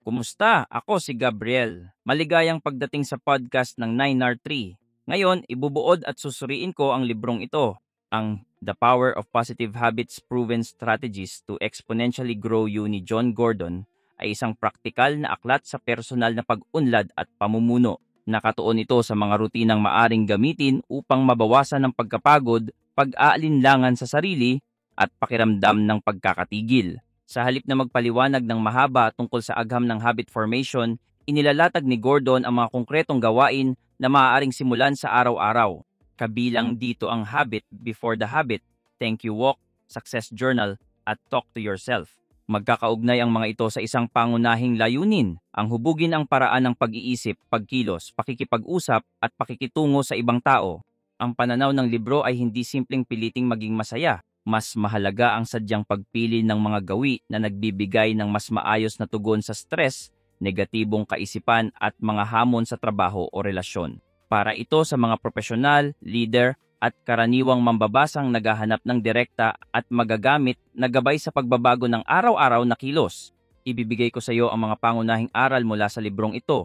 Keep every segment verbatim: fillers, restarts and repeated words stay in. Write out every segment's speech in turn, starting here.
Kumusta? Ako si Gabriel. Maligayang pagdating sa podcast ng nine R three. Ngayon, ibubuod at susuriin ko ang librong ito, ang The Power of Positive Habits Proven Strategies to Exponentially Grow You ni John Gordon ay isang praktikal na aklat sa personal na pag-unlad at pamumuno. Nakatuon ito sa mga rutinang maaring gamitin upang mabawasan ang pagkapagod, pag-aalinlangan sa sarili, at pakiramdam ng pagkakatigil. Sa halip na magpaliwanag ng mahaba tungkol sa agham ng habit formation, inilalatag ni Gordon ang mga konkretong gawain na maaaring simulan sa araw-araw. Kabilang dito ang habit before the habit, thank you walk, success journal, at talk to yourself. Magkakaugnay ang mga ito sa isang pangunahing layunin, ang hubugin ang paraan ng pag-iisip, pagkilos, pakikipag-usap, at pakikitungo sa ibang tao. Ang pananaw ng libro ay hindi simpleng piliting maging masaya. Mas mahalaga ang sadyang pagpili ng mga gawi na nagbibigay ng mas maayos na tugon sa stress, negatibong kaisipan at mga hamon sa trabaho o relasyon. Para ito sa mga profesional, leader at karaniwang mambabasang naghahanap ng direkta at magagamit na gabay sa pagbabago ng araw-araw na kilos. Ibibigay ko sa iyo ang mga pangunahing aral mula sa librong ito.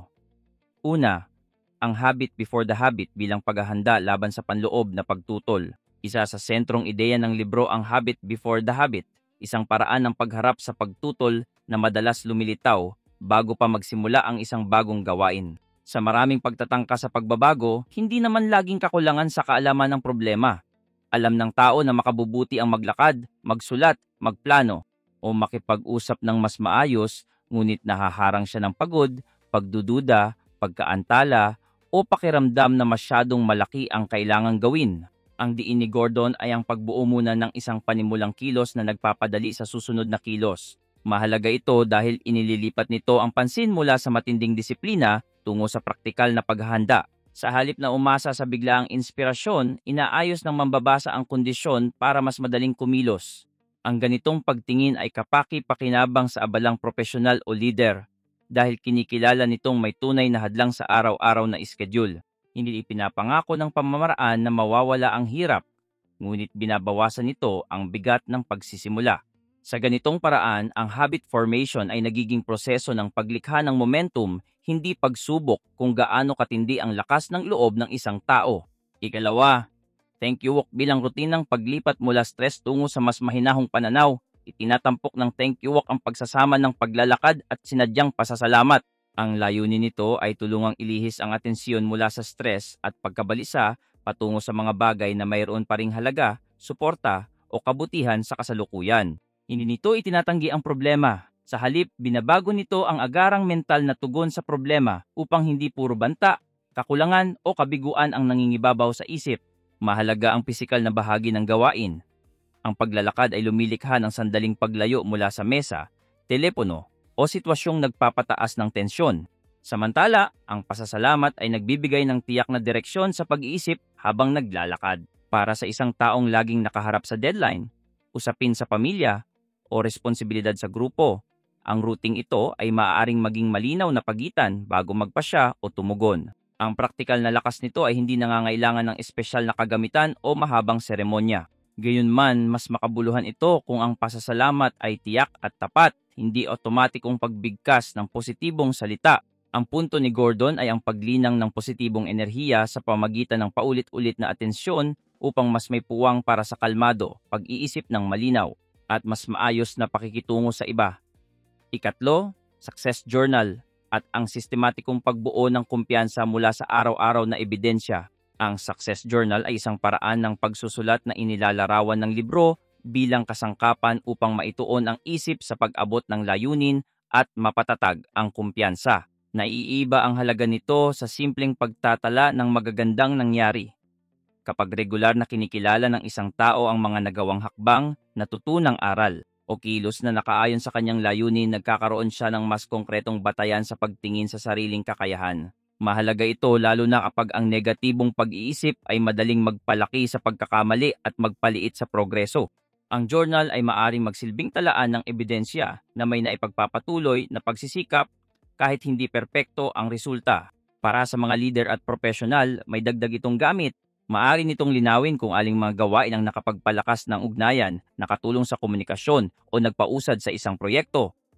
Una, ang habit before the habit bilang paghahanda laban sa panloob na pagtutol. Isa sa sentrong ideya ng libro ang habit before the habit, isang paraan ng pagharap sa pagtutol na madalas lumilitaw bago pa magsimula ang isang bagong gawain. Sa maraming pagtatangka sa pagbabago, hindi naman laging kakulangan sa kaalaman ng problema. Alam ng tao na makabubuti ang maglakad, magsulat, magplano, o makipag-usap ng mas maayos, ngunit nahaharang siya ng pagod, pagdududa, pagkaantala, o pakiramdam na masyadong malaki ang kailangang gawin. Ang diin ni Gordon ay ang pagbuo muna ng isang panimulang kilos na nagpapadali sa susunod na kilos. Mahalaga ito dahil inililipat nito ang pansin mula sa matinding disiplina tungo sa praktikal na paghahanda. Sa halip na umasa sa biglaang inspirasyon, inaayos ng mambabasa ang kondisyon para mas madaling kumilos. Ang ganitong pagtingin ay kapaki-pakinabang sa abalang profesional o leader dahil kinikilala nitong may tunay na hadlang sa araw-araw na schedule. Hindi ipinapangako ng pamamaraan na mawawala ang hirap, ngunit binabawasan nito ang bigat ng pagsisimula. Sa ganitong paraan, ang habit formation ay nagiging proseso ng paglikha ng momentum, hindi pagsubok kung gaano katindi ang lakas ng loob ng isang tao. Ikalawa, thank you walk bilang rutinang paglipat mula stress tungo sa mas mahinahong pananaw. Itinatampok ng thank you walk ang pagsasama ng paglalakad at sinadyang pasasalamat. Ang layunin nito ay tulungang ilihis ang atensyon mula sa stress at pagkabalisa patungo sa mga bagay na mayroon pa ring halaga, suporta o kabutihan sa kasalukuyan. Hindi nito itinatanggi ang problema. Sa halip, binabago nito ang agarang mental na tugon sa problema upang hindi puro banta, kakulangan o kabiguan ang nangingibabaw sa isip. Mahalaga ang pisikal na bahagi ng gawain. Ang paglalakad ay lumilikha ng sandaling paglayo mula sa mesa, telepono, o sitwasyong nagpapataas ng tensyon. Samantala, ang pasasalamat ay nagbibigay ng tiyak na direksyon sa pag-iisip habang naglalakad. Para sa isang taong laging nakaharap sa deadline, usapin sa pamilya, o responsibilidad sa grupo, ang routing ito ay maaaring maging malinaw na pagitan bago magpasya o tumugon. Ang praktikal na lakas nito ay hindi nangangailangan ng espesyal na kagamitan o mahabang seremonya. Gayunman, mas makabuluhan ito kung ang pasasalamat ay tiyak at tapat, hindi otomatikong pagbigkas ng positibong salita. Ang punto ni Gordon ay ang paglinang ng positibong enerhiya sa pamagitan ng paulit-ulit na atensyon upang mas may puwang para sa kalmado, pag-iisip ng malinaw, at mas maayos na pakikitungo sa iba. Ikatlo, success journal at ang sistematikong pagbuo ng kumpiyansa mula sa araw-araw na ebidensya. Ang success journal ay isang paraan ng pagsusulat na inilalarawan ng libro bilang kasangkapan upang maituon ang isip sa pag-abot ng layunin at mapatatag ang kumpiyansa. Naiiba ang halaga nito sa simpleng pagtatala ng magagandang nangyari. Kapag regular na kinikilala ng isang tao ang mga nagawang hakbang, natutunang aral, o kilos na nakaayon sa kanyang layunin, nagkakaroon siya ng mas konkretong batayan sa pagtingin sa sariling kakayahan. Mahalaga ito lalo na kapag ang negatibong pag-iisip ay madaling magpalaki sa pagkakamali at magpaliit sa progreso. Ang journal ay maaaring magsilbing talaan ng ebidensya na may naipagpapatuloy na pagsisikap kahit hindi perpekto ang resulta. Para sa mga leader at profesional, may dagdag itong gamit. Maaari nitong linawin kung aling mga gawain ang nakapagpalakas ng ugnayan, nakatulong sa komunikasyon o nagpausad sa isang proyekto.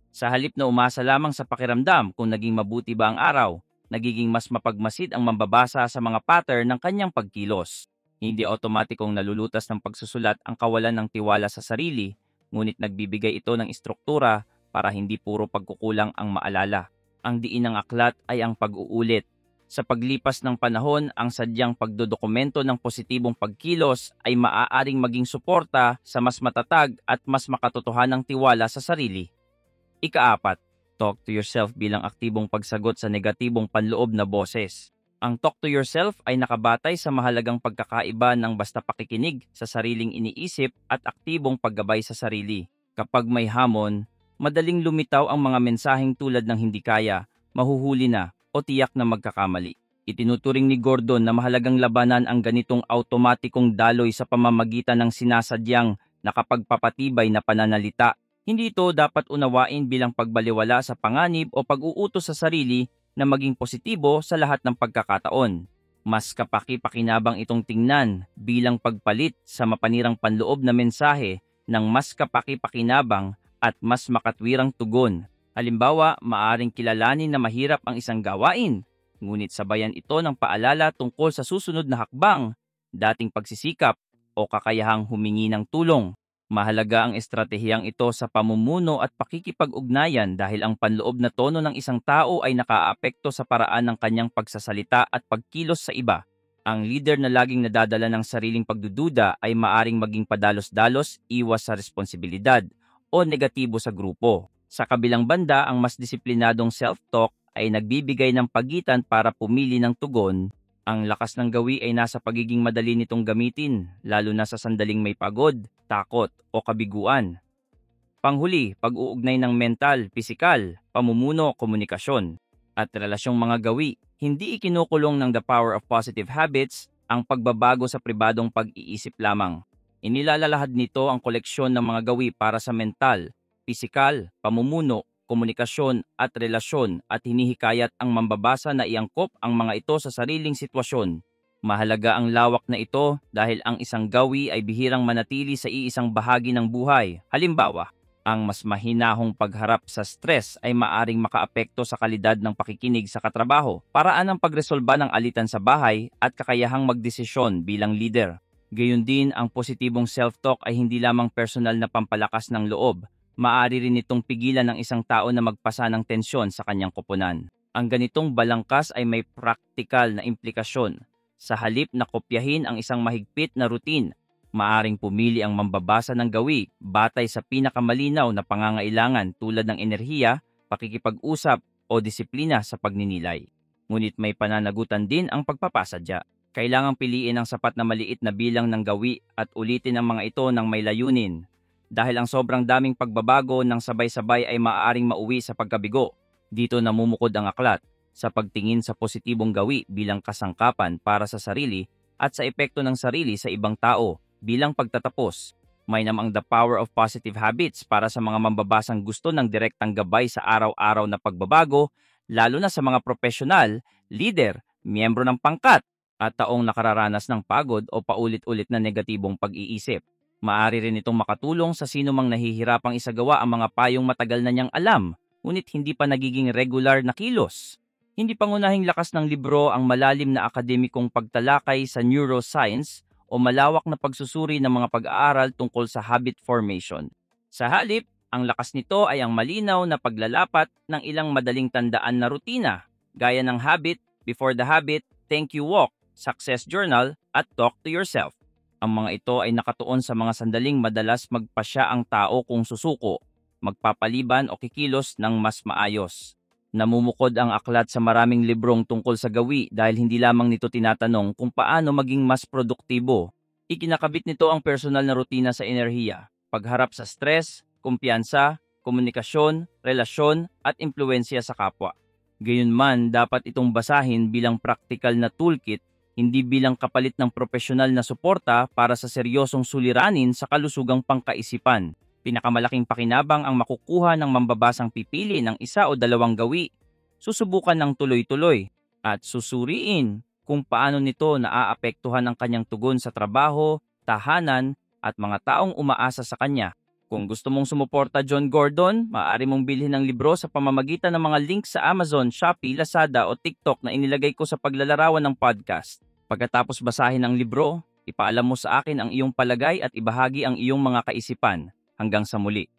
Sa halip na umasa lamang sa pakiramdam kung naging mabuti ba ang araw, nagiging mas mapagmasid ang mambabasa sa mga pattern ng kanyang pagkilos. Hindi otomatikong nalulutas ng pagsusulat ang kawalan ng tiwala sa sarili, ngunit nagbibigay ito ng istruktura para hindi puro pagkukulang ang maalala. Ang diin ng aklat ay ang pag-uulit. Sa paglipas ng panahon, ang sadyang pagdodokumento ng positibong pagkilos ay maaaring maging suporta sa mas matatag at mas makatotohanang tiwala sa sarili. Ikaapat, talk to yourself bilang aktibong pagsagot sa negatibong panloob na boses. Ang talk to yourself ay nakabatay sa mahalagang pagkakaiba ng basta pakikinig sa sariling iniisip at aktibong paggabay sa sarili. Kapag may hamon, madaling lumitaw ang mga mensaheng tulad ng hindi kaya, mahuhuli na, o tiyak na magkakamali. Itinuturing ni Gordon na mahalagang labanan ang ganitong automatikong daloy sa pamamagitan ng sinasadyang nakapagpapatibay na pananalita. Hindi ito dapat unawain bilang pagbaliwala sa panganib o pag-uutos sa sarili na maging positibo sa lahat ng pagkakataon. Mas kapaki-pakinabang itong tingnan bilang pagpalit sa mapanirang panloob na mensahe ng mas kapaki-pakinabang at mas makatwirang tugon. Halimbawa, maaring kilalanin na mahirap ang isang gawain, ngunit sabayan ito ng paalala tungkol sa susunod na hakbang, dating pagsisikap o kakayahang humingi ng tulong. Mahalaga ang estratehiyang ito sa pamumuno at pakikipag-ugnayan dahil ang panloob na tono ng isang tao ay nakaapekto sa paraan ng kanyang pagsasalita at pagkilos sa iba. Ang leader na laging nadadala ng sariling pagdududa ay maaring maging padalos-dalos, iwas sa responsibilidad, o negatibo sa grupo. Sa kabilang banda, ang mas disiplinadong self-talk ay nagbibigay ng pagitan para pumili ng tugon. Ang lakas ng gawi ay nasa pagiging madali nitong gamitin, lalo na sa sandaling may pagod, takot, o kabiguan. Panghuli, pag-uugnay ng mental, pisikal, pamumuno, komunikasyon, at relasyong mga gawi. Hindi ikinukulong ng The Power of Positive Habits ang pagbabago sa pribadong pag-iisip lamang. Inilalalahad nito ang koleksyon ng mga gawi para sa mental, pisikal, pamumuno, komunikasyon at relasyon at hinihikayat ang mambabasa na iangkop ang mga ito sa sariling sitwasyon. Mahalaga ang lawak na ito dahil ang isang gawi ay bihirang manatili sa iisang bahagi ng buhay. Halimbawa, ang mas mahinahong pagharap sa stress ay maaring makaapekto sa kalidad ng pakikinig sa katrabaho, paraan ng pagresolba ng alitan sa bahay at kakayahang magdesisyon bilang leader. Gayun din, ang positibong self-talk ay hindi lamang personal na pampalakas ng loob. Maaari rin itong pigilan ng isang tao na magpasa ng tensyon sa kanyang koponan. Ang ganitong balangkas ay may praktikal na implikasyon. Sa halip na kopyahin ang isang mahigpit na routine, maaring pumili ang mambabasa ng gawi batay sa pinakamalinaw na pangangailangan tulad ng enerhiya, pakikipag-usap o disiplina sa pagninilay. Ngunit may pananagutan din ang pagpapasadya. Kailangang piliin ang sapat na maliit na bilang ng gawi at ulitin ang mga ito ng may layunin. Dahil ang sobrang daming pagbabago ng sabay-sabay ay maaaring mauwi sa pagkabigo. Dito namumukod ang aklat sa pagtingin sa positibong gawi bilang kasangkapan para sa sarili at sa epekto ng sarili sa ibang tao bilang pagtatapos. May namang The Power of Positive Habits para sa mga mambabasang gusto ng direktang gabay sa araw-araw na pagbabago, lalo na sa mga profesional, leader, miyembro ng pangkat, at taong nakararanas ng pagod o paulit-ulit na negatibong pag-iisip. Maaari rin itong makatulong sa sino mang nahihirapang isagawa ang mga payong matagal na niyang alam, ngunit hindi pa nagiging regular na kilos. Hindi pangunahing lakas ng libro ang malalim na akademikong pagtalakay sa neuroscience o malawak na pagsusuri ng mga pag-aaral tungkol sa habit formation. Sa halip, ang lakas nito ay ang malinaw na paglalapat ng ilang madaling tandaan na rutina, gaya ng habit, before the habit, thank you walk, success journal, at talk to yourself. Ang mga ito ay nakatuon sa mga sandaling madalas magpasya ang tao kung susuko, magpapaliban o kikilos ng mas maayos. Namumukod ang aklat sa maraming librong tungkol sa gawi dahil hindi lamang nito tinatanong kung paano maging mas produktibo. Ikinakabit nito ang personal na rutina sa enerhiya, pagharap sa stress, kumpiyansa, komunikasyon, relasyon at impluwensya sa kapwa. Gayunman, dapat itong basahin bilang praktikal na toolkit, hindi bilang kapalit ng profesional na suporta para sa seryosong suliranin sa kalusugang pangkaisipan. Pinakamalaking pakinabang ang makukuha ng mambabasang pipili ng isa o dalawang gawi, susubukan ng tuloy-tuloy, at susuriin kung paano nito naaapektuhan ang kanyang tugon sa trabaho, tahanan, at mga taong umaasa sa kanya. Kung gusto mong sumuporta John Gordon, maaari mong bilhin ang libro sa pamamagitan ng mga link sa Amazon, Shopee, Lazada o TikTok na inilagay ko sa paglalarawan ng podcast. Pagkatapos basahin ang libro, ipaalam mo sa akin ang iyong palagay at ibahagi ang iyong mga kaisipan. Hanggang sa muli.